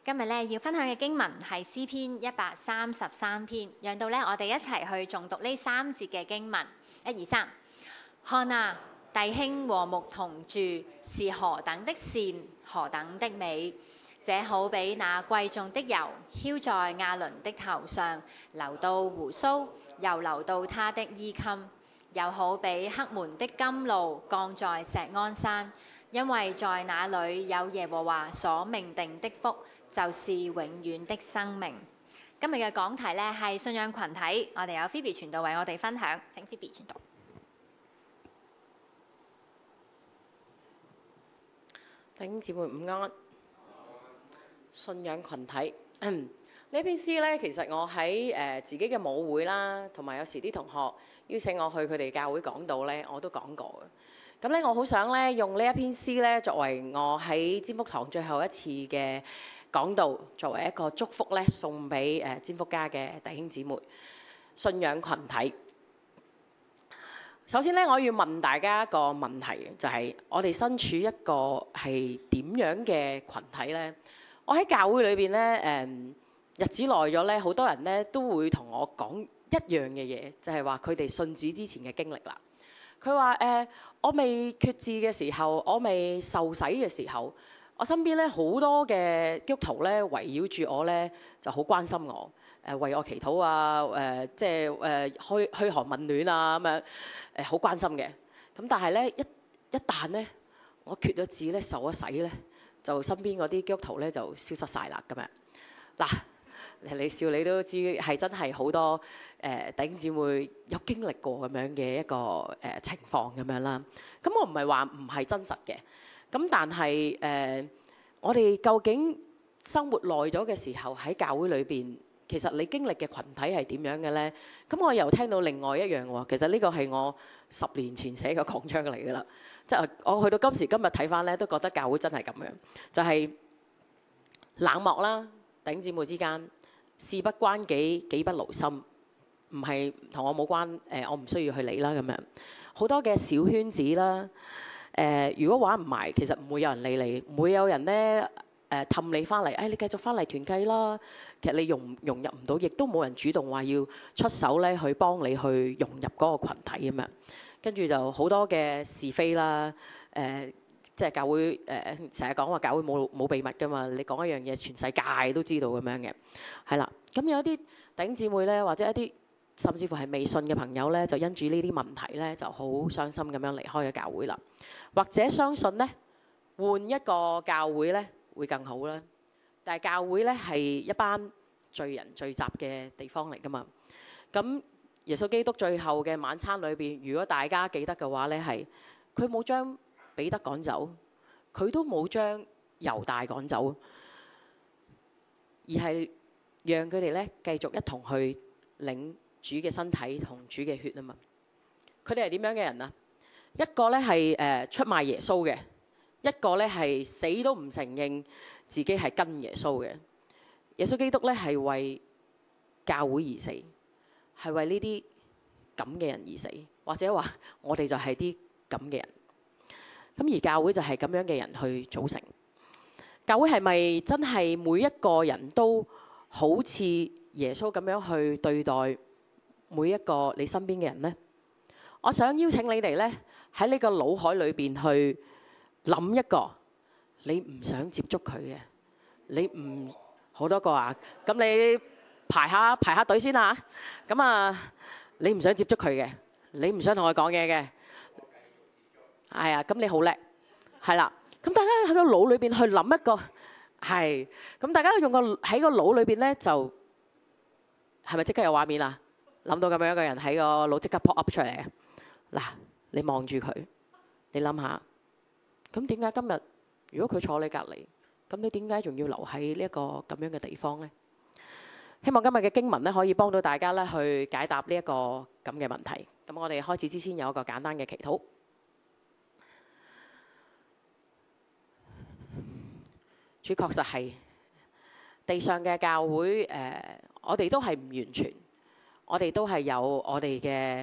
今日咧要分享嘅經文係詩篇133篇，讓到咧我哋一齊去誦讀呢3節嘅經文。1、2、3，看啊，弟兄和睦同住，是何等的善，何等的美！這好比那貴重的油，澆在亞倫的頭上，流到鬍鬚，又流到他的衣襟。又好比黑門的甘露降在錫安山，因為在那裏有耶和華所命定的福，就是永遠的生命。今日嘅講題呢係信仰群體，我哋有 Phoebe 傳道為我哋分享，請 Phoebe 傳道。 弟兄姊妹午安。信仰群體呢篇詩呢，其實我喺自己嘅舞會啦，同埋有時啲同學邀請我去佢哋教會講道呢，我都講過嘅。咁呢，我好想呢用呢一篇詩呢作為我喺占福堂最後一次嘅講道，作為一個祝福呢，送俾占福家嘅弟兄姊妹。信仰群體。首先呢，我要問大家一個問題，就係我哋身處一個係點樣嘅群體呢？我喺教會裏邊呢，日子耐咗呢，好多人呢都會同我講一樣嘅嘢，就係話佢哋信主之前嘅經歷啦。佢話我未決志嘅時候，我未受洗嘅時候，我身邊呢好多嘅基督徒呢圍繞住我呢，就好關心我，為我祈禱啊，即係噓寒問暖啊咁樣，好關心嘅。咁但係呢，一旦呢我決咗志呢，受咗洗呢，就身邊嗰啲基督徒咧就消失晒啦咁樣。嗱，你笑你都知係真係好多弟兄姊妹有經歷過咁樣嘅一個情況咁樣啦。咁我唔係話唔係真實嘅，咁但係我哋究竟生活耐咗嘅時候喺教會裏邊，其實你經歷嘅群體係點樣嘅咧？咁我又聽到另外一樣喎，其實呢個係我10年前寫嘅講章嚟㗎啦。即係我去到今時今日睇翻咧，都覺得教會真係咁樣，就係冷漠啦，弟兄姊妹之間事不關己，己不勞心，唔係同我冇關，我唔需要去理啦咁樣。好多嘅小圈子啦，如果玩唔埋，其實唔會有人理你，唔會有人咧氹你翻嚟，你繼續翻嚟團契啦。其實你融入唔到，亦都冇人主動話要出手咧去幫你去融入嗰個羣體咁樣。跟住就好多嘅是非啦，即係教會成日講話教會冇秘密㗎嘛，你講一樣嘢全世界都知道咁樣嘅，係啦。咁有啲弟兄姊妹咧，或者一啲甚至乎係未信嘅朋友咧，就因住呢啲問題咧，就好傷心咁樣離開咗教會啦。或者相信咧，換一個教會咧會更好啦。但係教會咧係一班罪人聚集嘅地方嚟㗎嘛，咁。耶穌基督最後嘅晚餐裏邊，如果大家記得嘅話咧，係佢冇將彼得趕走，佢都冇將猶大趕走，而係讓佢哋咧繼續一同去領主嘅身體同主嘅血啊嘛。佢哋係點樣嘅人啊？一個咧係出賣耶穌嘅，一個咧係死都唔承認自己係跟耶穌嘅。耶穌基督咧係為教會而死。係為呢啲咁嘅人而死，或者話我哋就係啲咁嘅人。咁而教會就係咁樣嘅人去組成。教會係咪真係每一個人都好似耶穌咁樣去對待每一個你身邊嘅人呢？我想邀請你哋呢，喺呢個腦海裏邊去諗一個你唔想接觸佢嘅，你唔好多個啊？咁你排下隊先啊！咁啊，你唔想接觸佢嘅，你唔想同佢講嘢嘅，係啊，咁你好叻，係啦。咁大家喺個腦裏邊去諗一個，係，咁大家用喺個腦裏邊咧，就係咪即刻有畫面啊？諗到咁樣一個人喺個腦即刻 pop up 出嚟啊！嗱，你望住佢，你諗下，咁點解今日如果佢坐你隔離，咁你點解仲要留喺呢一個咁樣嘅地方咧？希望今日嘅經文咧可以幫到大家咧去解答呢一個咁嘅問題。咁我哋開始之前有一個簡單嘅祈禱。主確實係地上嘅教會，我哋都係唔完全，我哋都係有我哋嘅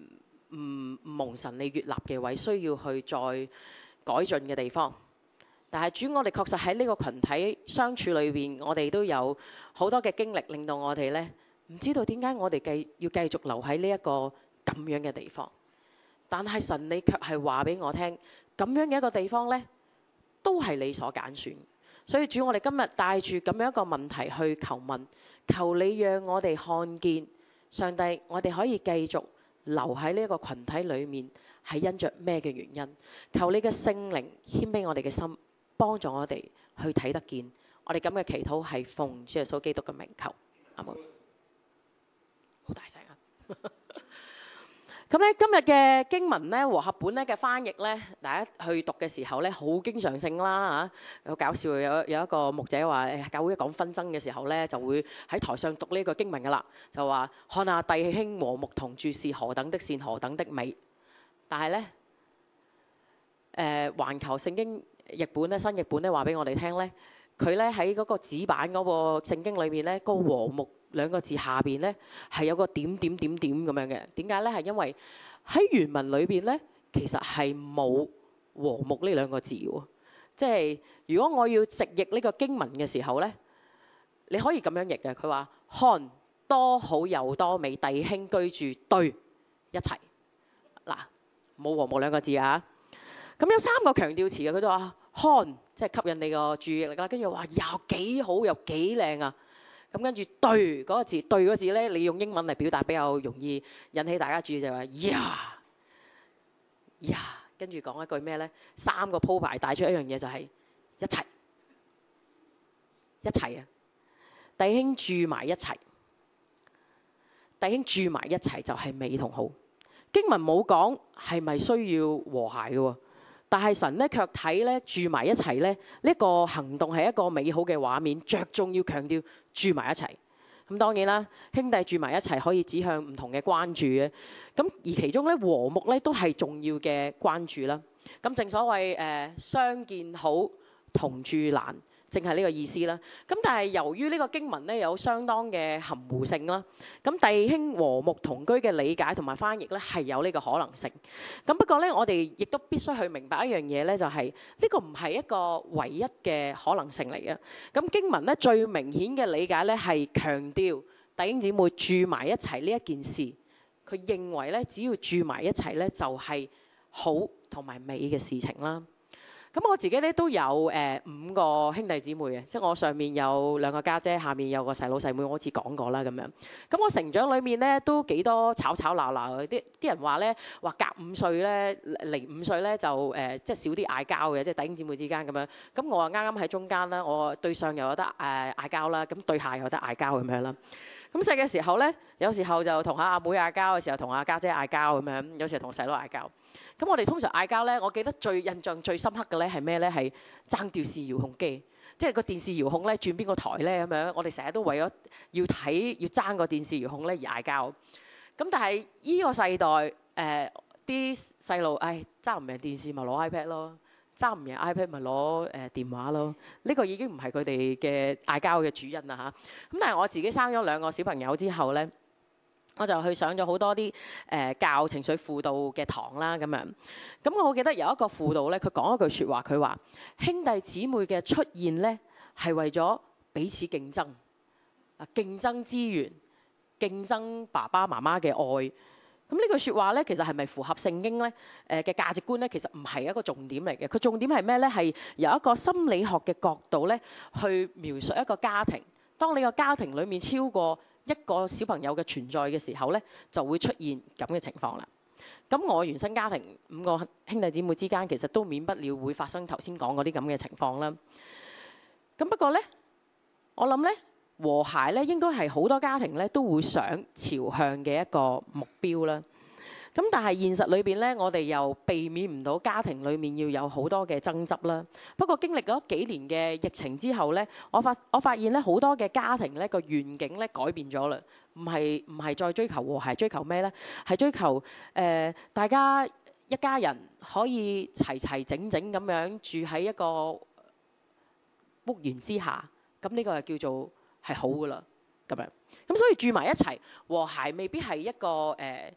唔蒙神你悅納嘅位，需要去再改進嘅地方。 但係主，我哋確實喺呢個群體相處裏邊，我哋都有好多嘅經歷，令到我哋呢唔知道點解我哋要繼續留喺呢一個咁樣嘅地方。但係神你卻係話俾我聽，咁樣嘅一個地方呢，都係你所揀選。所以主，我哋今日帶住咁樣一個問題去求問，求你讓我哋看見上帝，我哋可以繼續留喺呢一個群體裏面，係因着咩嘅原因？求你嘅聖靈謙卑我哋嘅心，幫助我哋去睇得見。我哋咁嘅祈禱係奉主耶穌基督嘅名求，阿門。好大聲啊！咁咧今日嘅經文咧和合本咧嘅翻譯咧，大家去讀嘅時候咧好經常性啦嚇，有搞笑有一個牧者話教會一講紛爭嘅時候咧，就會喺台上讀呢個經文噶啦，就話看下弟兄和睦同住是何等的善，何等的美。但係咧環球聖經譯本咧新譯本咧話俾我哋聽咧，佢咧喺嗰個紙板嗰個聖經裏面咧，個和睦兩個字下邊咧係有個點點點點咁樣嘅。點解咧？係因為喺原文裏邊咧，其實係冇和睦呢兩個字喎。即係如果我要直譯呢個經文嘅時候咧，你可以咁樣譯嘅。佢話看多好又多美，弟兄居住對一齊。嗱，冇和睦兩個字啊。咁有三個強調詞嘅，佢就話看，即係吸引你個注意力啦。跟住話又幾好又幾靚啊！咁跟住對嗰個字，對嗰個字咧，你用英文嚟表達比較容易引起大家注意，就係話呀，跟住講一句咩咧？三個鋪排帶出一樣嘢就係一齊，一齊啊！弟兄住埋一齊，弟兄住埋一齊就係美同好。經文冇講係咪需要和諧嘅喎？但係神咧卻睇咧住埋一齊咧呢個行動係一個美好嘅畫面，着重要強調住埋一齊。咁當然啦，兄弟住埋一齊可以指向唔同嘅關注嘅。咁而其中咧和睦咧都係重要嘅關注啦。咁正所謂相見好，同住難。正係呢個意思啦。咁但係由於呢個經文咧有相當嘅含糊性啦，咁弟兄和睦同居嘅理解同埋翻譯咧係有呢個可能性。咁不過咧，我哋亦都必須去明白一樣嘢咧，就係呢個唔係一個唯一嘅可能性嚟嘅。咁經文咧最明顯嘅理解咧係強調弟兄姊妹住埋一齊呢一件事，佢認為咧只要住埋一齊咧就係好同埋美嘅事情啦。咁我自己咧都有5個兄弟姊妹嘅，即係我上面有2個家姐，下面有個細佬細妹，我好似講過啦咁樣。咁我成長裏面咧都幾多吵吵鬧鬧嘅，啲人話咧話隔5歲咧離5歲咧就即係少啲嗌交嘅，即係弟兄姊妹之間咁樣。咁我啊啱啱喺中間啦，我對上又有得嗌交啦，咁對下又有得嗌交咁樣啦。咁細嘅時候咧，有時候就同阿妹嗌交，有時候同阿家姐嗌交咁樣，有時候同細佬嗌交。咁我哋通常嗌交咧，我記得印象最深刻嘅咧係咩咧？係爭電視遙控機，即係個電視遙控咧轉邊個台咧咁樣。我哋成日都為咗要睇要爭個電視遙控咧而嗌交。咁但係依個世代啲細路，爭唔贏電視咪攞 iPad 咯，爭唔贏 iPad 咪攞電話咯。呢個已經唔係佢哋嘅嗌交嘅主因啦嚇。咁但係我自己生咗2個小朋友之後咧，我就去上咗好多啲教情緒輔導嘅堂啦咁樣。咁我記得有一個輔導咧，佢講一句説話，佢話兄弟姊妹嘅出現咧係為咗彼此競爭，競爭資源，競爭爸爸媽媽嘅愛。咁呢句説話咧，其實係咪符合聖經咧嘅價值觀咧？其實唔係一個重點嚟嘅。佢重點係咩咧？係由一個心理學嘅角度咧去描述一個家庭。當你個家庭裡面超過1個小朋友嘅存在嘅時候咧，就會出現咁嘅情況啦。咁我原生家庭5個兄弟姊妹之間，其實都免不了會發生頭先講嗰啲咁嘅情況啦。咁不過咧，我諗咧和諧咧應該係好多家庭咧都會想朝向嘅一個目標啦。咁但係現實裏邊咧，我哋又避免唔到家庭裏面要有好多嘅爭執啦。不過經歷咗幾年嘅疫情之後咧，我發現咧好多嘅家庭咧個願景咧改變咗啦，唔係再追求和諧，追求咩咧？係追求大家一家人可以齊齊整整咁樣住喺一個屋檐之下，咁呢個就叫做係好噶啦咁樣。咁所以住埋一齊和諧未必係一個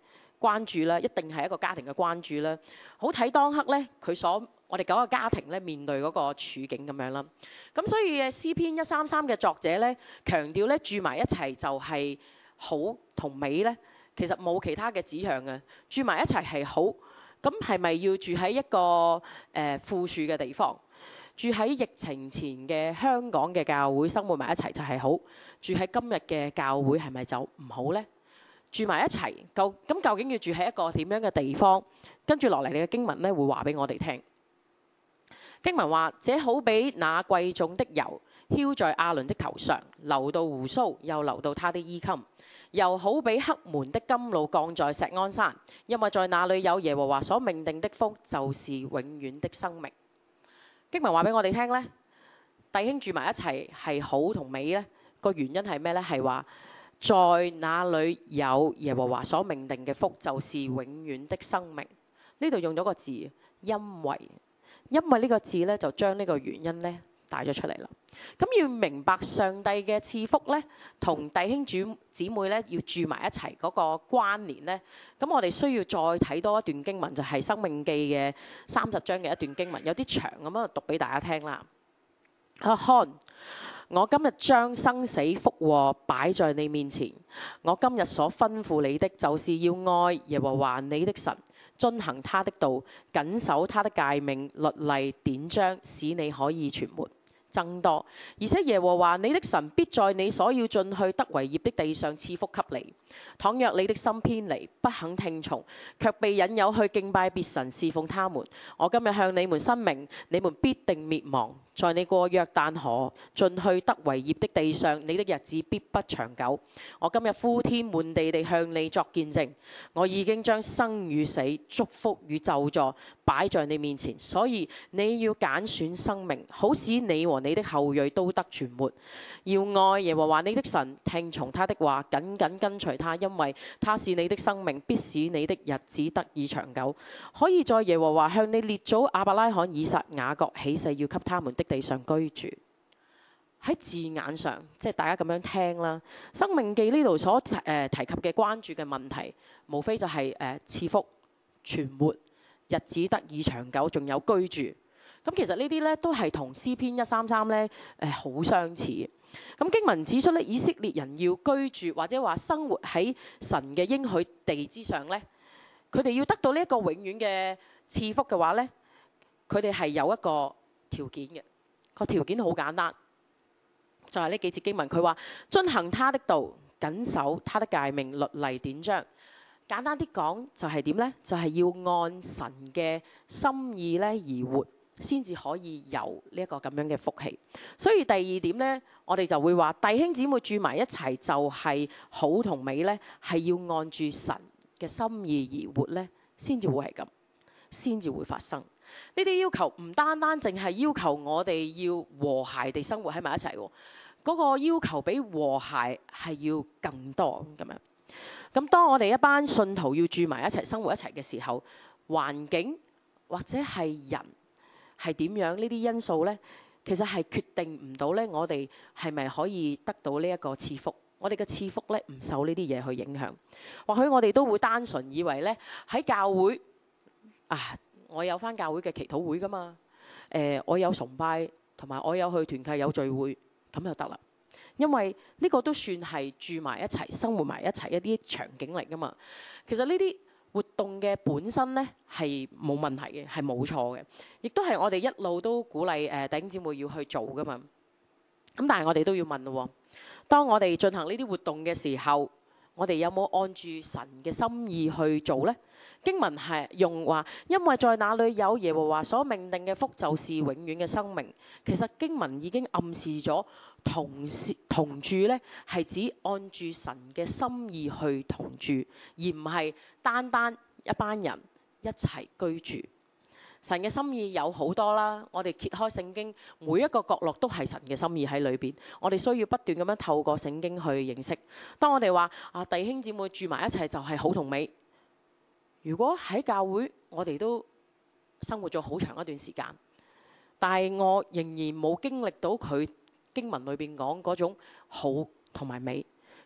關注啦，一定係一個家庭嘅關注啦。好睇當刻咧，我哋嗰個家庭咧面對嗰個處境咁樣啦。咁所以詩篇133嘅作者咧強調咧住埋一齊就係好同美咧，其實冇其他嘅指向嘅，住埋一齊係好。咁係咪要住喺一個富庶嘅地方？住喺疫情前嘅香港嘅教會生活埋一齊就係好，住喺今日嘅教會係咪就唔好呢？住埋一齊，究竟要住喺一個點樣嘅地方？跟住落嚟，你嘅經文咧會話俾我哋聽。經文話：這好比那貴重的油澆在亞倫的頭上，流到鬍鬚，又流到他的衣襟；又好比黑門的甘露降在錫安山，因為在那裏有耶和華所命定的福，就是永遠的生命。經文話俾我哋聽咧，弟兄住埋一齊係好同美咧，個原因係咩咧？係話在那裏有耶和華所命定嘅福，就是永遠的生命。呢度用咗個字，因為呢個字咧就將呢個原因咧帶咗出嚟啦。咁要明白上帝嘅賜福咧，同弟兄姊妹咧要住埋一齊嗰個關聯咧，咁我哋需要再睇多一段經文，就係《申命記》嘅30章嘅一段經文，有啲長咁樣讀俾大家聽啦。看，我今日將生死福禍擺在你面前，我今日所吩咐你的，就是要愛耶和華你的神，遵行他的道，謹守他的誡命、律例、典章，使你可以存活增多。而且耶和華你的神必在你所要進去得為業的地上賜福給你。倘若你的心偏離，不肯聽從，卻被引誘去敬拜別神，侍奉他們，我今日向你們申明，你們必定滅亡。在你過約旦河進去得為業的地上，你的日子必不長久。我今日呼天喚地地向你作見證，我已經將生與死、祝福與咒詛擺在你面前，所以你要揀選生命，好使你和你的後裔都得存活。要愛耶和華你的神，聽從他的話，緊緊跟隨他，因為他是你的生命，必使你的日子得以長久。可以在耶和華向你列祖亞伯拉罕、以撒、雅各起誓要給他們的地上居住。喺字眼上，即係大家咁樣聽啦。申命記呢度所提及嘅關注嘅問題，無非就係賜福、存活、日子得以長久，仲有居住。咁其實呢啲咧都係同詩篇133咧好相似。咁經文指出咧，以色列人要居住或者話生活喺神嘅應許地之上咧，佢哋要得到呢一個永遠嘅賜福嘅話咧，佢哋係有一個條件嘅。個條件好簡單，就係呢幾節經文，佢話遵行他的道，謹守他的誡命、律例、典章。簡單啲講就係點咧？就係要按神嘅心意咧而活，先至可以有呢一個咁樣嘅福氣。所以第二點咧，我哋就會話弟兄姊妹住埋一齊就係好同美咧，係要按住神嘅心意而活咧，先至會係咁，先至會發生。呢啲要求唔單單淨係要求我哋要和諧地生活喺埋一齊喎，嗰個要求比和諧係要更多咁樣。咁當我哋一班信徒要住埋一齊生活一齊嘅時候，環境或者係人係點樣呢啲因素呢？其實係決定唔到呢，我哋係咪可以得到呢一個賜福？我哋嘅賜福呢，唔受呢啲嘢去影響。或許我哋都會單純以為呢，喺教會我有返教會嘅祈禱會㗎嘛，我有崇拜同埋我有去團契有聚會咁就得啦。因為呢個都算係住埋一齊、生活埋一齊一啲場景嚟㗎嘛。其實呢啲活動嘅本身呢係冇問題嘅，係冇錯嘅，亦都係我哋一路都鼓勵弟兄姊妹要去做㗎嘛。咁但係我哋都要問咯，當我哋進行呢啲活動嘅時候，我哋有冇按住神嘅心意去做呢？經文係用話，因為在那裏有耶和華所命定嘅福，就是永遠嘅生命。其實經文已經暗示咗同住呢係指按住神嘅心意去同住，而唔係單單一班人一齊居住。神嘅心意有好多啦，我哋揭開聖經，每一個角落都係神嘅心意喺裏邊。我哋需要不斷咁樣透過聖經去認識。當我哋話弟兄姊妹住埋一齊就係好同美。如果喺教會我哋都生活咗好長一段時間，但係我仍然冇經歷到佢經文裏邊講嗰種好同埋美，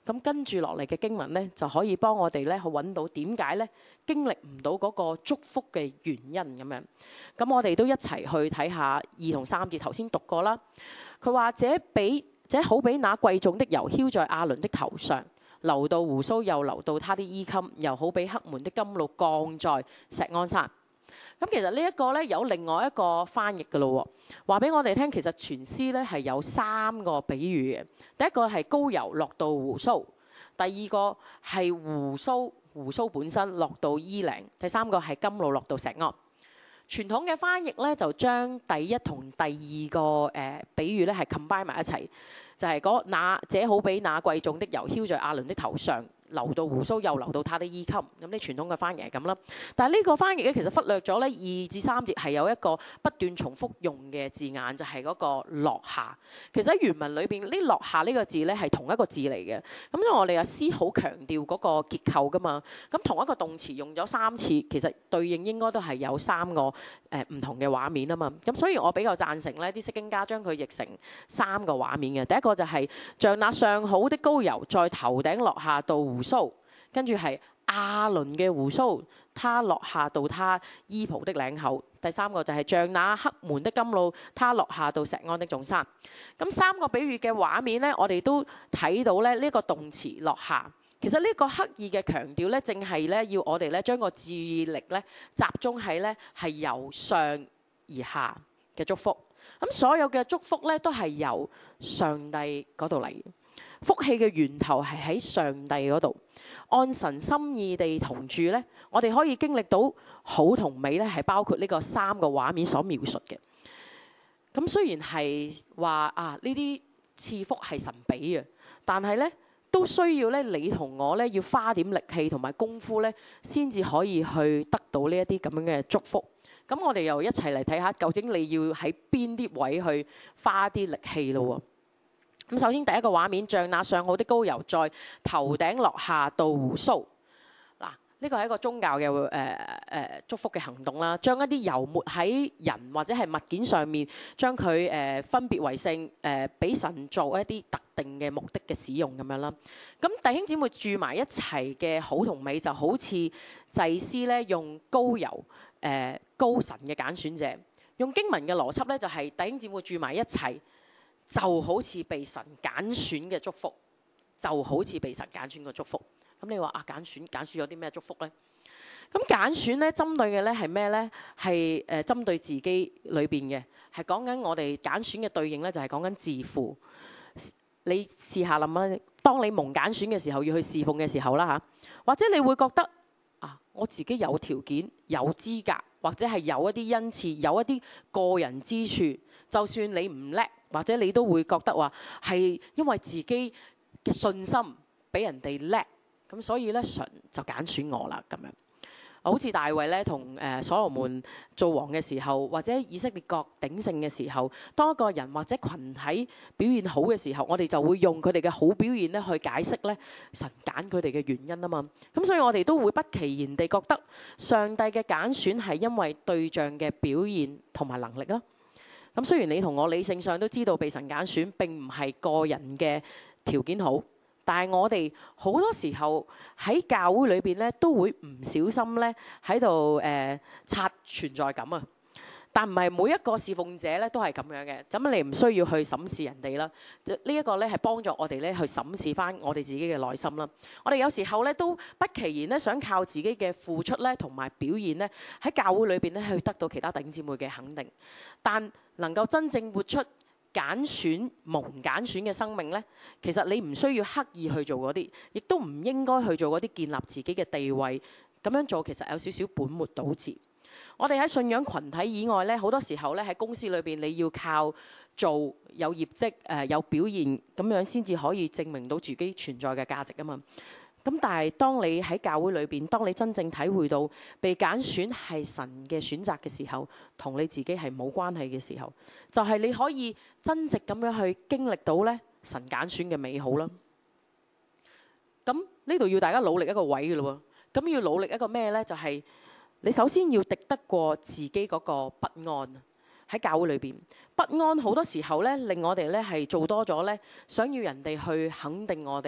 咁跟住落嚟嘅經文咧，就可以幫我哋咧去揾到點解咧經歷唔到嗰個祝福嘅原因咁樣。咁我哋都一齊去睇下2同3節，頭先讀過啦。佢話這好比那貴重的油澆在亞倫的頭上，流到鬍鬚，又流到他的衣襟，又好比黑門的甘露降在錫安山。咁其實呢一個咧有另外一個翻譯嘅咯喎，話俾我哋聽，其實全詩咧係有3個比喻嘅。第一個係膏油落到鬍鬚，第二個係鬍鬚本身落到衣領，第三個係甘露落到錫安。傳統嘅翻譯咧就將第一同第二個比喻咧係 combine 埋一齊，就係這好比那貴重的油澆在亞倫的頭上，流到鬍鬚，又流到他的衣襟。咁呢傳統嘅翻譯係咁啦，但係呢個翻譯咧其實忽略咗咧2至3節係有一個不斷重複用嘅字眼，就係嗰個落下。其實喺原文裏邊呢落下呢個字咧係同一個字嚟嘅。咁因為我哋阿師好強調嗰個結構㗎嘛，咁同一個動詞用咗3次，其實對應應該都係有3個唔同嘅畫面啊嘛。咁所以我比較贊成咧啲釋經家將佢譯成3個畫面嘅。第一個就係像那上好的膏油在頭頂落下到鬍鬚，跟住係亞倫嘅鬍鬚，他落下到他衣袍的領口。第三個就係像那黑門的甘露，他落下到錫安的眾山。咁3個比喻嘅畫面咧，我哋都睇到咧呢個動詞落下。其實呢個刻意嘅強調咧，正係咧要我哋咧將個注意力咧集中喺咧係由上而下嘅祝福。咁所有嘅祝福咧都係由上帝嗰度嚟，福氣嘅源頭係喺上帝嗰度。按神心意地同住咧，我哋可以經歷到好同美咧，係包括呢個3個畫面所描述嘅。咁雖然係話呢啲賜福係神俾嘅，但係咧都需要咧你同我咧要花點力氣同埋功夫咧，先至可以去得到呢一啲咁樣嘅祝福。咁我哋又一齊嚟睇下，究竟你要喺邊啲位去花啲力氣咯喎。咁首先第一個畫面，像那上好的膏油在頭頂落下到鬍鬚。嗱，呢個係一個宗教嘅祝福嘅行動啦，將一啲油抹喺人或者係物件上面，將佢分別為聖，俾神做一啲特定嘅目的嘅使用咁樣啦。咁弟兄姊妹住埋一齊嘅好同美，就好似祭司咧用膏油膏神嘅揀選者，用經文嘅邏輯咧就係弟兄姊妹住埋一齊，就好似被神揀選嘅祝福，就好似被神揀選嘅祝福。咁你話揀選咗啲咩祝福咧？咁揀選咧針對嘅咧係咩咧？係針對自己裏邊嘅，係講緊我哋揀選嘅對應咧，就係講緊自負。你試下諗啦，當你蒙揀選嘅時候，要去侍奉嘅時候啦嚇，或者你會覺得我自己有條件、有資格，或者係有一啲恩賜、有一啲個人之處，就算你唔叻，或者你都會覺得話係因為自己嘅信心比人哋叻，咁所以咧神就揀選我啦咁樣。好似大衛咧同所羅門做王嘅時候，或者以色列國鼎盛嘅時候，當一個人或者群體表現好嘅時候，我哋就會用佢哋嘅好表現咧去解釋咧神揀佢哋嘅原因啊嘛。咁所以我哋都會不其然地覺得上帝嘅揀選係因為對象嘅表現同埋能力啦。咁雖然你同我理性上都知道被神揀選並唔係個人嘅條件好，但係我哋好多時候喺教會裏邊咧，都會唔小心咧喺度刷存在感啊！但唔係每一個侍奉者咧都係咁樣嘅，咁你唔需要去審視人哋啦。呢一個咧係幫助我哋咧去審視翻我哋自己嘅內心啦。我哋有時候咧都不其然咧想靠自己嘅付出咧同埋表現咧喺教會裏邊咧去得到其他弟兄姊妹嘅肯定，但能夠真正活出揀選蒙揀選嘅生命咧，其實你唔需要刻意去做嗰啲，亦都唔應該去做嗰啲建立自己嘅地位。咁樣做其實有少少本末倒置。我哋喺信仰群體以外咧，好多時候咧喺公司裏邊，你要靠做有業績有表現咁樣先至可以證明到自己存在嘅價值啊嘛。咁但係當你喺教會裏邊，當你真正體會到被揀選係神嘅選擇嘅時候，同你自己係冇關係嘅時候，就係你可以真實咁樣去經歷到咧神揀選嘅美好啦。咁呢度要大家努力一個位嘅咯喎。咁要努力一個咩咧？就係你首先要敵得過自己嗰個不安。喺教會裏邊，不安好多時候咧令我哋咧係做多咗咧，想要人哋去肯定我哋，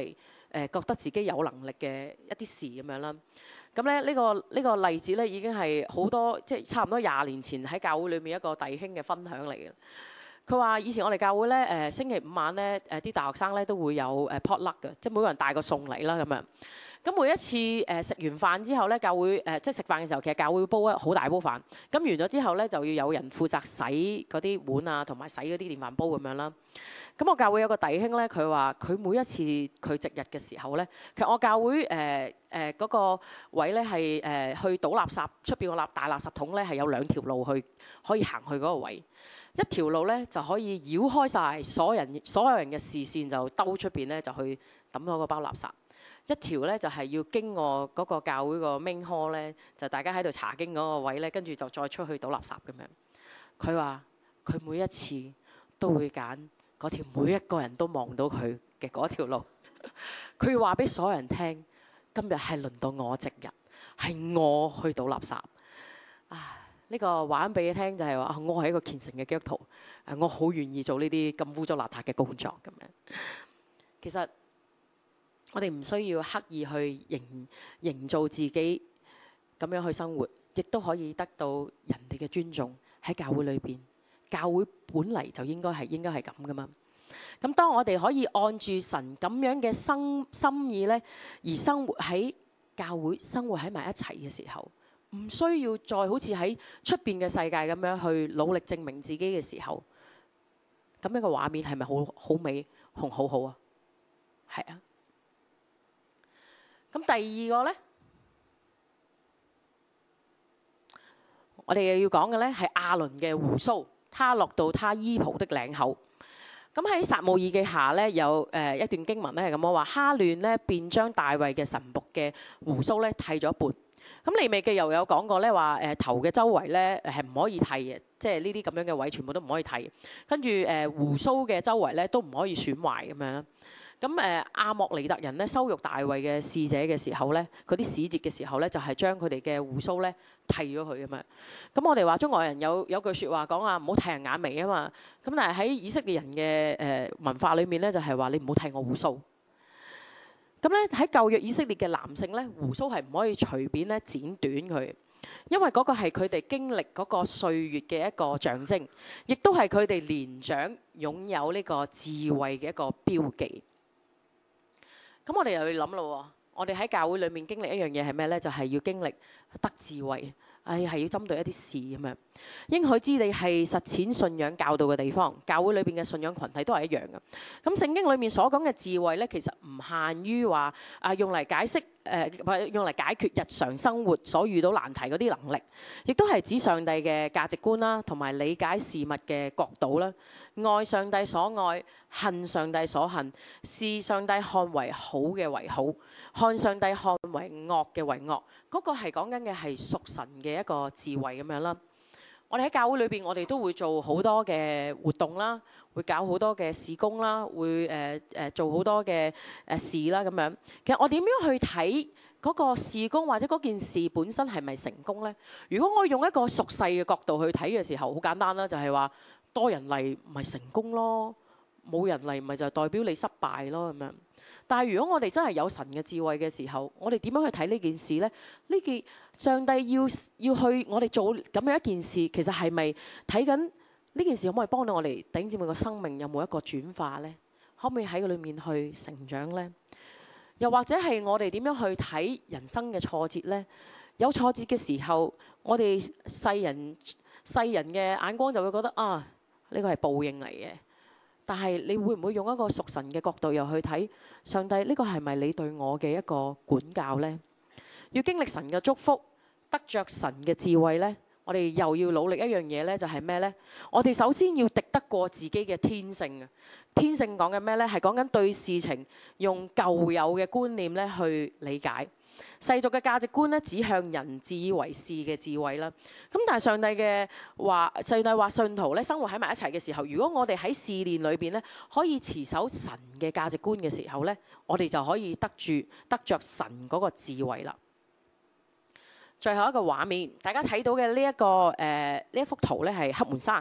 覺得自己有能力嘅一啲事咁樣啦。咁咧呢個例子咧已經係好多即係差唔多20年前喺教會裏面一個弟兄嘅分享嚟嘅。佢話以前我哋教會咧星期五晚咧啲大學生咧都會有potluck 嘅，即係每個人帶個餸嚟啦咁樣。咁每一次食完飯之後咧，教會即係食飯嘅時候，其實教會煲一好大煲飯。咁完咗之後咧，就要有人負責洗嗰啲碗啊，同埋洗嗰啲電飯煲咁樣啦。咁我教會有個弟兄咧，佢話佢每一次佢值日嘅時候咧，其實我教會嗰個位咧係去倒垃圾出邊個大垃圾桶咧係有2條路可以行去嗰個位。一條路咧就可以繞開晒所有人嘅視線，就兜出邊咧就去抌咗個包垃圾。一條咧就係要經過嗰個教會個 main hall 咧，就大家喺度查經嗰個位咧，跟住就再出去倒垃圾咁樣。佢話佢每一次都會揀嗰條每一個人都望到佢嘅嗰條路。佢要話俾所有人聽，今日係輪到我值日，係我去倒垃圾。呢個話俾你聽就係話，我係一個虔誠嘅基督徒，我好願意做呢啲咁污糟邋遢嘅工作咁樣。其實我哋唔需要刻意去營造自己咁樣去生活，亦都可以得到人哋嘅尊重。喺教會裏邊，教會本嚟就應該係咁噶嘛。咁當我哋可以按住神咁樣嘅心意咧，而生活喺教會，生活喺埋一齊嘅時候，唔需要再好似喺出邊嘅世界咁樣去努力證明自己嘅時候，咁樣嘅畫面係咪好美同好好啊？係啊。咁第二個咧，我哋又要講嘅咧係亞倫嘅鬍鬚，他落到他衣袍的領口。咁喺撒母耳記下咧有一段經文咧係咁樣話，哈亂咧便將大衛嘅臣僕嘅鬍鬚咧剃咗一半。咁利未記又有講過咧話頭嘅周圍咧係唔可以剃嘅，即係呢啲咁樣嘅位全部都唔可以剃。跟住鬍鬚嘅周圍咧都唔可以損壞咁樣。咁亞莫尼特人咧羞辱大衛嘅使者嘅時候咧，嗰啲使節嘅時候咧，就係將佢哋嘅鬍鬚咧剃咗佢咁樣。咁我哋話中國人有句説話講啊，唔好剃人眼眉啊嘛。咁但係喺以色列人嘅文化裏面咧，就係話你唔好剃我鬍鬚。咁咧喺舊約以色列嘅男性咧，鬍鬚係唔可以隨便咧剪短佢，因為嗰個係佢哋經歷嗰個歲月嘅一個象徵，亦都係佢哋年長擁有呢個智慧嘅一個標記。咁我哋又要諗咯，我哋喺教會裏面經歷一樣嘢係咩咧？就係要經歷得智慧，係要針對一啲事咁樣。應許之地係實踐信仰教導嘅地方，教會裏邊嘅信仰群體都係一樣嘅。咁聖經裏面所講嘅智慧咧，其實唔限於話用嚟解釋或者用嚟解決日常生活所遇到難題嗰啲能力，亦都係指上帝嘅價值觀啦，同埋理解事物嘅角度啦。愛上帝所愛，恨上帝所恨，視上帝看為好嘅為好，看上帝看為惡嘅為惡。嗰個係講緊嘅係屬神嘅一個智慧咁樣啦。我哋喺教會裏邊，我哋都會做好多嘅活動啦，會搞好多嘅事工啦，會做好多嘅事啦咁樣。其實我點樣去睇嗰個事工或者嗰件事本身係咪成功呢？如果我用一個屬世嘅角度去睇嘅時候，好簡單啦，就係話多人嚟咪成功咯，冇人嚟咪就代表你失敗咯咁樣。但係如果我哋真係有神嘅智慧嘅時候，我哋點樣去睇呢件事呢？呢件上帝要去我哋做咁樣一件事，其實係咪睇緊呢件事可唔可以幫到我哋弟兄姊妹嘅生命有冇一個轉化呢？可唔可以喺佢裏面去成長呢？又或者係我哋點樣去睇人生嘅挫折呢？有挫折嘅時候，我哋世人嘅眼光就會覺得啊，呢個係報應嚟嘅。但係你會唔會用一個屬神嘅角度又去睇上帝？呢個係咪你對我嘅一個管教呢？要經歷神嘅祝福，得着神嘅智慧呢，我哋又要努力一樣嘢呢，就係咩呢？我哋首先要敵得過自己嘅天性啊！天性講緊咩呢？係講緊對事情用舊有嘅觀念咧去理解。世俗嘅價值觀咧，指向人自以為是嘅智慧啦。咁但係上帝話信徒咧生活喺埋一齊嘅時候，如果我哋喺試煉裏邊咧可以持守神嘅價值觀嘅時候咧，我哋就可以得着神嗰個智慧啦。最後一個畫面，大家睇到嘅呢一幅圖咧係黑門山。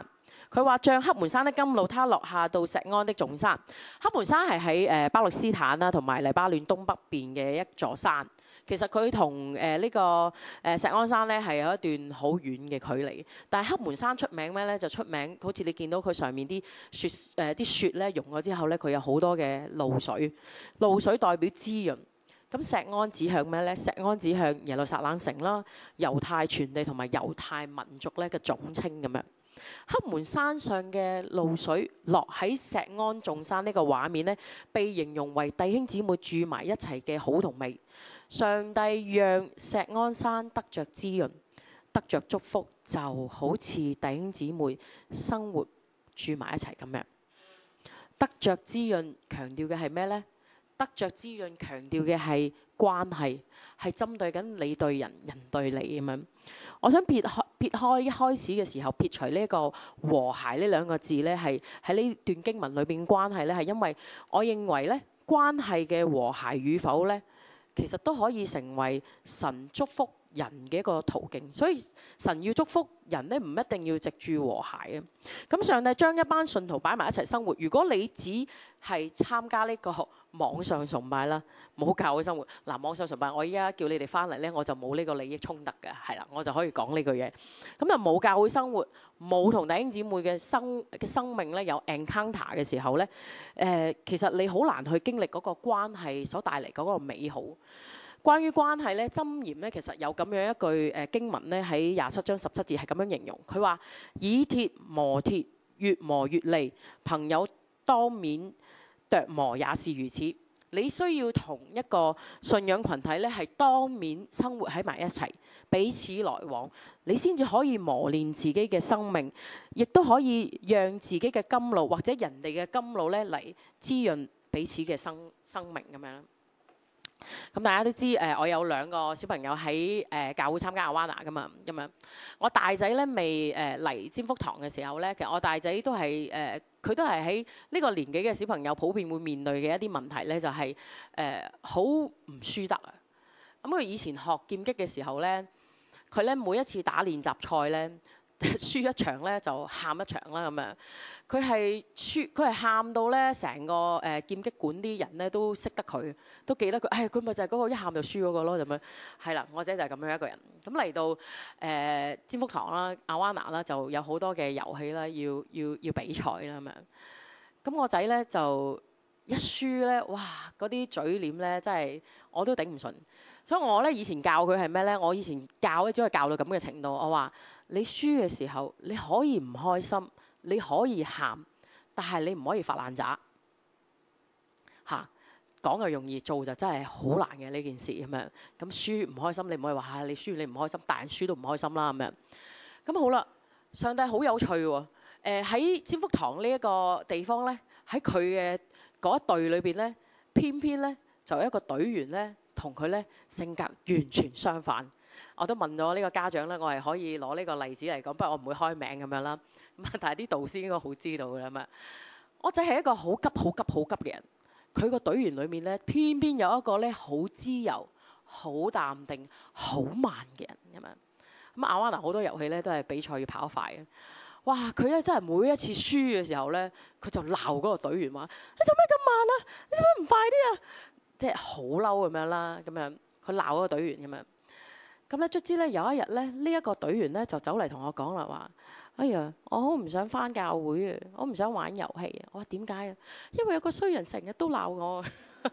佢話像黑門山的甘露，他落下到錫安的眾山。黑門山係喺巴勒斯坦啦同埋黎巴嫩東北邊嘅一座山。其實佢同呢個錫安山咧係有一段好遠嘅距離，但係黑門山出名咩咧？就出名好似你見到佢上面啲雪啲雪咧融咗之後咧，佢有好多嘅露水，露水代表滋潤。咁錫安指向咩咧？錫安指向耶路撒冷城啦、猶太全地同埋猶太民族咧嘅總稱咁樣。黑門山上嘅露水落喺錫安眾山呢個畫面咧，被形容為弟兄姊妹住埋一齊嘅好同美。上帝讓錫安山得着滋潤，得着祝福，就好似弟兄姊妹生活住埋一齊咁樣。得着滋潤強調嘅係咩呢？得着滋潤強調嘅係關係，係針對緊你對人，人對你咁樣。我想撇開一開始嘅時候撇除呢個和諧呢兩個字呢，係喺呢段經文裏邊關係呢，係因為我認為呢關係嘅和諧與否呢，其實都可以成為神祝福人嘅一個途徑，所以神要祝福人咧，唔一定要藉住和諧啊。咁上帝將一班信徒擺埋一齊生活，如果你只係參加呢個網上崇拜啦，冇教會生活嗱，網上崇拜我依家叫你哋翻嚟咧，我就冇呢個利益衝突嘅，係啦，我就可以講呢句嘢。咁啊冇教會生活，冇同弟兄姊妹嘅生命咧有 encounter 嘅時候咧，其實你好難去經歷嗰個關係所帶嚟嗰個美好。關於關係咧，箴言咧其實有咁樣一句經文咧，喺27章17節係咁樣形容，佢話以鐵磨鐵，越磨越利，朋友當面琢磨也是如此。你需要同一個信仰群體咧係當面生活喺埋一齊，彼此來往，你先至可以磨練自己嘅生命，亦都可以讓自己嘅甘露或者人哋嘅甘露咧嚟滋潤彼此嘅生命咁樣。咁大家都知我有2個小朋友喺教會參加 Awana 噶嘛，咁樣我大仔咧未嚟占福堂嘅時候咧，其實我大仔都係佢都係喺呢個年紀嘅小朋友普遍會面對嘅一啲問題咧，就係好唔輸得啊。咁佢以前學劍擊嘅時候咧，佢咧每一次打練習賽咧，輸一場咧就喊一場啦咁樣。佢係喊到咧，成個劍擊館啲人咧都識得佢，都記得佢。佢咪就係嗰個一喊就輸嗰個咯，咁樣係啦。我仔就係咁樣一個人。咁嚟到占福堂啦、Awana 啦，就有好多嘅遊戲啦，要比賽啦咁樣。咁我仔咧就一輸咧，哇！嗰啲嘴臉咧真係我都頂唔順。所以我咧以前教佢係咩咧？我以前教咧只係教到咁嘅程度。我話你輸嘅時候，你可以唔開心。你可以喊，但係你唔可以發爛渣嚇。講就容易，做就真係好難嘅呢件事咁樣。咁輸唔開心，你唔可以話你輸你唔開心，大人輸都唔開心啦咁樣。咁好啦，上帝好有趣喎。喺占福堂呢一個地方咧，喺佢嘅嗰一隊裏邊咧，偏偏咧就有一個隊員咧，同佢咧性格完全相反。我都問咗呢個家長咧，我係可以攞呢個例子嚟講，不過我唔會開名咁樣啦。但係啲導師應該好知道㗎啦嘛。我仔係一個好急嘅人，佢個隊員裏面咧，偏偏有一個咧好自由、好淡定、好慢嘅人咁樣。咁Awana好多遊戲咧都係比賽要跑快嘅。哇！佢咧真係每一次輸嘅時候咧，佢就鬧嗰個隊員話：你做咩咁慢啊？你做咩唔快啲啊？即係好嬲咁樣啦，咁樣佢鬧嗰個隊員咁樣。咁咧卒之咧有一日咧，呢一個隊員咧就走嚟同我講啦話：哎呀，我好唔想返教會啊，我唔想玩遊戲啊。我話點解啊？因為有個衰人成日都鬧我。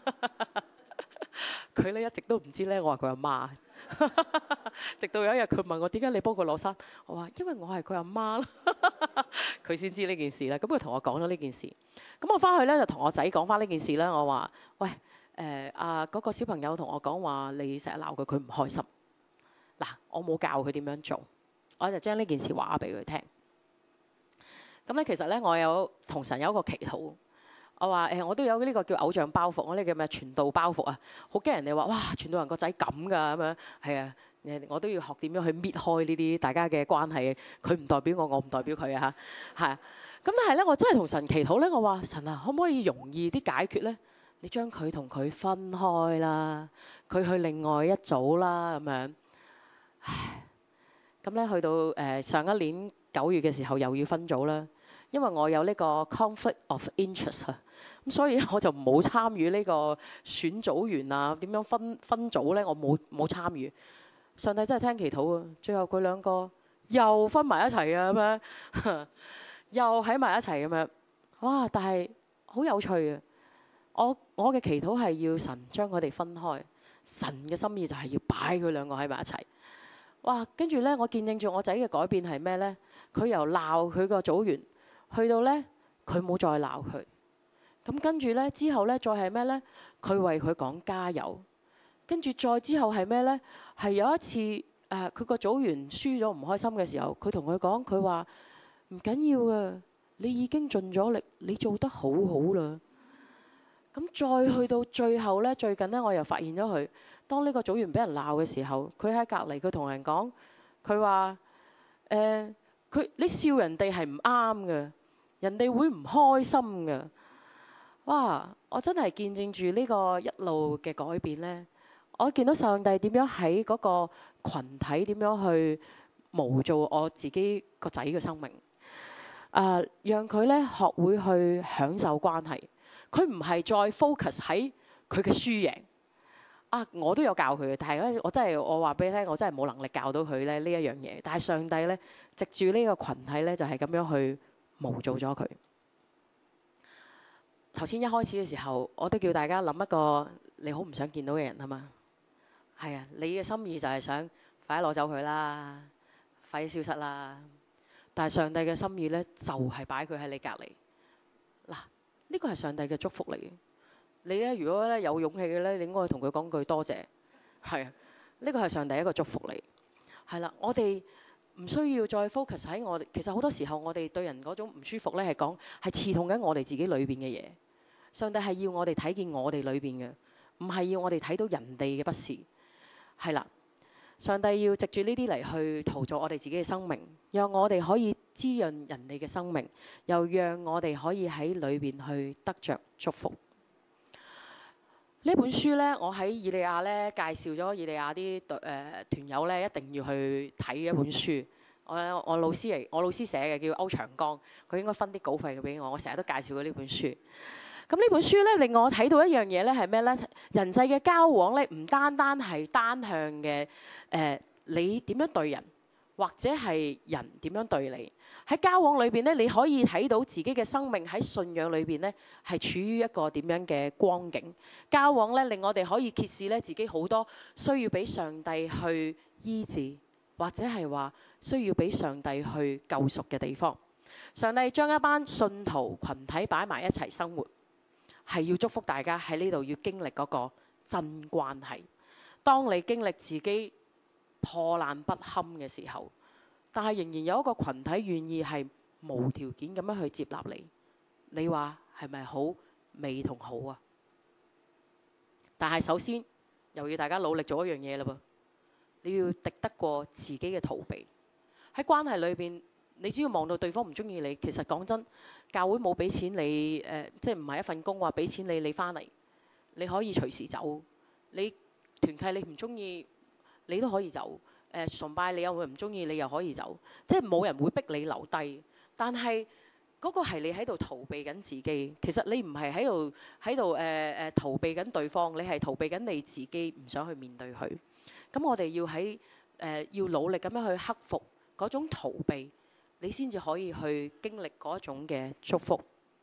佢咧一直都唔知咧，我係佢阿媽。直到有一日佢問我點解你幫佢攞衫，我話因為我係佢阿媽咯。佢先知呢件事啦。咁佢同我講咗呢件事。咁我返去咧就同我仔講返呢件事啦。我話：喂，嗰個小朋友同我講話你成日鬧佢，佢唔開心。嗱，我冇教佢點樣做，我就將呢件事話俾佢聽。咁咧，其實咧，我有同神有一個祈禱，我話我都有呢個叫偶像包袱，我呢個叫咩傳道包袱啊，好驚人哋話哇傳道人個仔咁㗎咁樣，係啊，我都要學點樣去搣開呢啲大家嘅關係，佢唔代表我，我唔代表佢啊嚇，係啊。咁但係咧，我真係同神祈禱咧，我話神啊，可唔可以容易啲解決咧？你將佢同佢分開啦，佢去另外一組啦咁樣。唉，咁咧去到上一年9月嘅時候又要分組啦。 因為我有呢個 conflict of interest 啊，咁所以我就冇參與呢個選組員啊，點樣分組呢？我冇參與。上帝真係聽祈禱啊！最後佢兩個又分埋一齊啊，咁樣又喺埋一齊咁樣，哇！但係好有趣啊！我嘅祈禱係要神將佢哋分開，神嘅心意就係要擺佢兩個喺埋一齊。哇！跟住呢，我見證住我仔嘅改變係咩呢？佢由鬧佢個組員，去到呢，佢冇再鬧佢。咁跟住呢，之後呢，再係咩呢？佢為佢講加油。跟住再之後係咩呢？係有一次佢個組員輸咗唔開心嘅時候，佢同佢講，佢話唔緊要啊，你已經盡咗力，你做得好好啦。咁再去到最後呢，最近呢，我又發現咗佢，當呢個組員俾人鬧嘅時候，佢喺隔離，佢同人講，佢話你笑人哋係唔啱嘅，人哋會唔開心嘅。哇！我真係見證住呢個一路嘅改變呢。我見到上帝點樣喺嗰個羣體點樣去模造我自己個仔嘅生命，讓佢呢學會去享受關係。佢唔係再 focus 喺佢嘅輸贏啊！我都有教佢嘅，但係咧我話俾你聽，我真係冇能力教到佢咧呢一樣嘢。但係上帝呢，藉住呢個羣體呢，就係咁樣去模造咗佢。頭先一開始嘅時候，我都叫大家諗一個你好唔想見到嘅人啊嘛。係啊，你嘅心意就係想快啲攞走佢啦，快啲消失啦。但係上帝嘅心意呢，就係擺佢喺你隔離。嗱，呢個係上帝嘅祝福嚟嘅。你呢，如果呢有勇氣嘅呢，你應該同佢講句多謝。係啊，呢個係上帝一個祝福嚟。係啦，我哋唔需要再 focus 喺我哋。其實好多時候我哋對人嗰種唔舒服呢，係刺痛緊我哋自己裏邊嘅嘢。上帝係要我哋睇見我哋裏邊嘅，唔係要我哋睇到人哋嘅不是。係啦，上帝要藉住呢啲嚟去陶造我哋自己嘅生命，讓我哋可以滋潤人哋嘅生命，又讓我哋可以喺裏邊去得着祝福。呢本書呢，我喺以利亞呢介紹咗以利亞啲團友呢一定要去睇嘅一本書。我老師寫嘅，叫歐長江，佢應該分啲稿費俾我。我成日都介紹過呢本書。咁呢本書呢，令我睇到一樣嘢呢係咩呢？人際嘅交往呢，唔單單係單向嘅，你點樣對人，或者係人點樣對你。喺交往裏邊呢，你可以睇到自己嘅生命喺信仰裏邊呢係處於一個點樣嘅光景。交往呢，令我哋可以揭示呢自己好多需要俾上帝去醫治，或者係話需要俾上帝去救贖嘅地方。上帝將一班信徒群體擺埋一齊生活，係要祝福大家喺呢度要經歷嗰個真關係。當你經歷自己破爛不堪嘅時候，但係仍然有一個群體願意係無條件咁樣去接納你，你話係咪好美同好啊？但係首先又要大家努力做一樣嘢啦噃，你要敵得過自己嘅逃避。喺關係裏邊，你只要望到對方唔中意你，其實講真，教會冇俾錢你，即係唔係一份工話俾錢你翻嚟，你可以隨時走。你團契你唔中意，你都可以走。崇拜你又會唔中意，你又可以走。即係冇人會逼你留低。但係嗰個係你喺度逃避緊自己。其實你唔係喺度逃避緊對方，你係逃避緊你自己，唔想去面對佢。咁我哋要努力咁樣去克服嗰種逃避，你先至可以去經歷嗰種嘅祝福。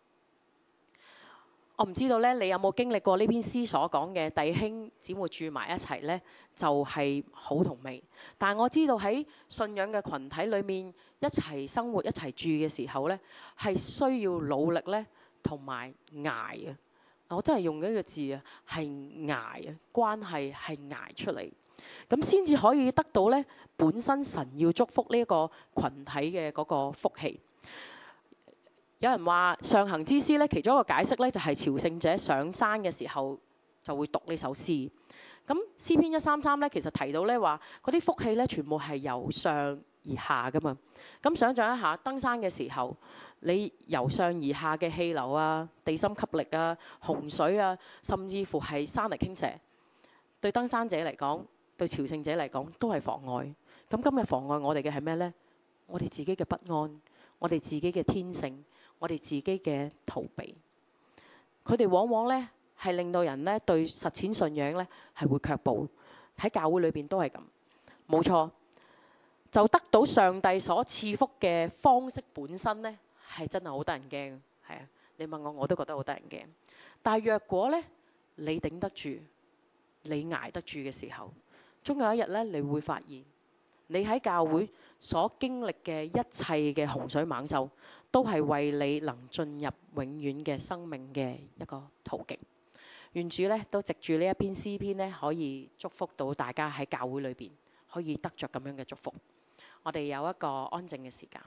我唔知道咧，你有冇經歷過呢篇詩所講嘅弟兄姊妹住埋一齊呢，就係好同美。但我知道喺信仰嘅群體裏面一齊生活一齊住嘅時候呢，係需要努力呢，同埋捱啊！我真係用呢個字啊，係捱啊！關係係捱出嚟，咁先至可以得到呢本身神要祝福呢個群體嘅嗰個福氣。有人話上行之詩咧，其中一個解釋咧就係朝聖者上山嘅時候就會讀呢首詩。咁詩篇133咧，其實提到咧話嗰啲福氣咧全部係由上而下噶嘛。咁想像一下登山嘅時候，你由上而下嘅氣流啊、地心吸力啊、洪水啊，甚至乎係山泥傾瀉，對登山者嚟講，對朝聖者嚟講都係妨礙。咁今日妨礙我哋嘅係咩呢？我哋自己嘅不安。 我哋自己嘅天性，我哋自己嘅逃避。佢哋往往咧係令到人咧對實踐信仰咧係會卻步。喺教會裏邊都係咁，冇錯。就得到上帝所賜福嘅方式本身咧係真係好得人驚，係啊！你問我都覺得好得人驚。但係若果咧你頂得住，你捱得住嘅時候，終有一日咧你會發現，你喺教會所經歷嘅一切嘅洪水猛獸，都係為你能進入永遠嘅生命嘅一個途徑。願主咧都藉住呢一篇詩篇咧，可以祝福到大家喺教會裏邊可以得着咁樣嘅祝福。我哋有一個安靜嘅時間。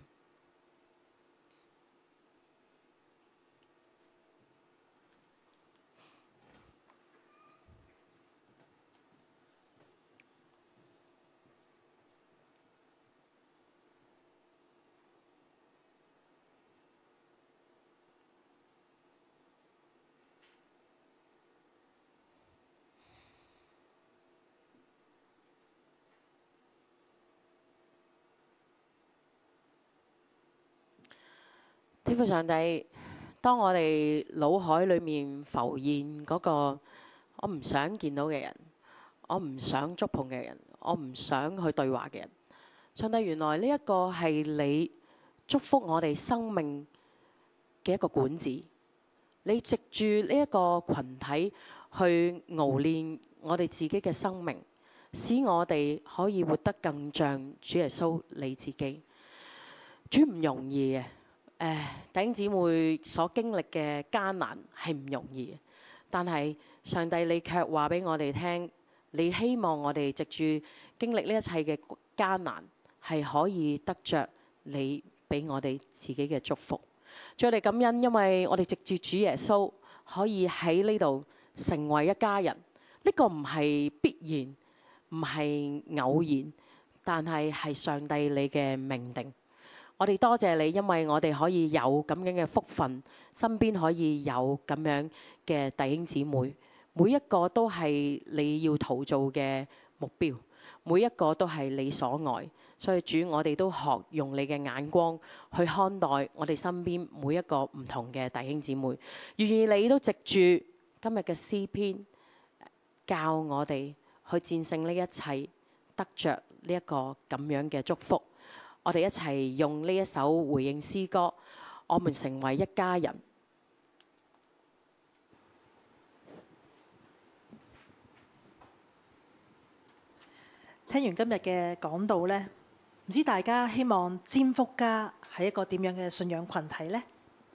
天父上帝，當我哋腦海裏面浮現嗰個我唔想見到嘅人，我唔想觸碰嘅人，我唔想去對話嘅人，上帝，原來呢一個係你祝福我哋生命嘅一個管子。你藉住呢一個群體去熬練我哋自己嘅生命，使我哋可以活得更像主耶穌你自己。主唔容易嘅。弟兄姊妹所經歷嘅艱難係唔容易，但係上帝你卻話俾我哋聽，你希望我哋藉住經歷呢一切嘅艱難，係可以得着你俾我哋自己嘅祝福。我哋感恩，因為我哋藉住主耶穌可以喺呢度成為一家人。呢個唔係必然，唔係偶然，但係上帝你嘅命定。我哋多謝你，因為我哋可以有咁樣嘅福分，身邊可以有咁樣嘅弟兄姊妹，每一個都係你要陶造嘅目標，每一個都係你所愛。所以主，我哋都學用你嘅眼光去看待我哋身邊每一個唔同嘅弟兄姊妹。願意你都藉住今日嘅詩篇，教我哋去戰勝呢一切，得着呢一個咁樣嘅祝福。我哋一齊用呢一首回應詩歌，我們成為一家人。 聽完今日嘅講道呢，唔知大家希望占福家係一個點樣嘅信仰群體呢？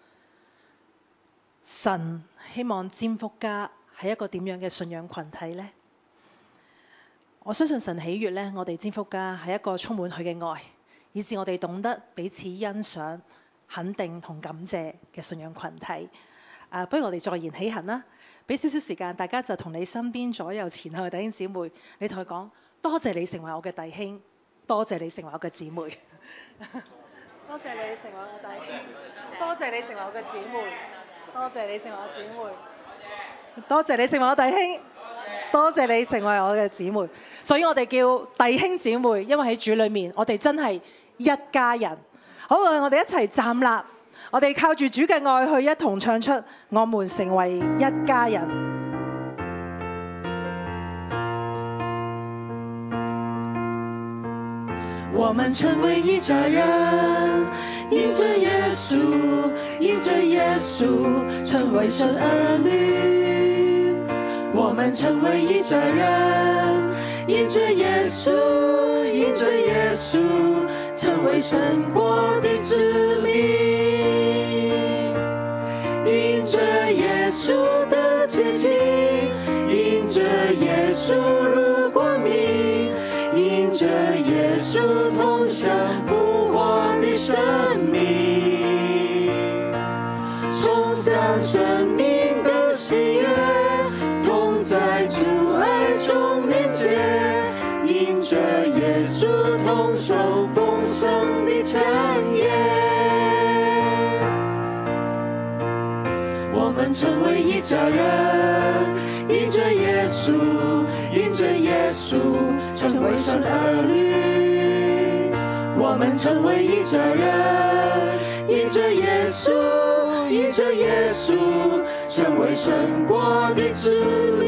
神希望占福家係一個點樣嘅信仰群體呢？我相信神喜悅呢，我哋占福家係一個充滿佢嘅愛，以致我哋懂得彼此欣賞、肯定同感謝嘅信仰群體。不如我哋再言起行啦，俾少少時間，大家就同你身邊左右前後嘅弟兄姊妹，你同佢講：多謝你成為我嘅弟兄，多謝你成為我嘅姊妹。多謝你成為我嘅弟兄，多謝你成為我嘅姊妹，多謝你成為我姊妹，多謝你成為我弟兄，多謝你成為我嘅姊妹。所以我哋叫弟兄姊妹，因為喺主裏面，我哋真係一家人。好，我哋一齊站立，我哋靠住主嘅愛去一同唱出我們成為一家人。 我們成為一家人，因着耶穌，因着耶穌，成為神兒女。我們成為一家人，因着耶穌，因着耶穌，成為神國的子民。因着耶穌的接近，因着耶穌如光明，因着耶穌同享復活的生命，重享生命的喜悅，同在主愛中連結，因着耶穌同受豐盛的產業。我們成為一家人，因着耶穌，因着耶穌，成為神兒女。我們成為一家人， 成为神国的子民。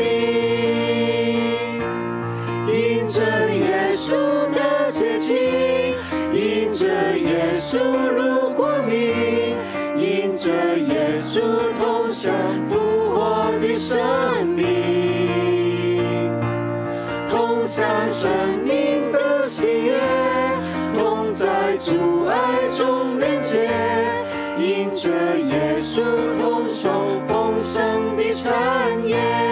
因着耶稣的洁净，因着耶稣如光明，因着耶稣同享复活的生命，同享生命的喜悦，同在主爱中连结，因着耶稣同受丰盛的产业。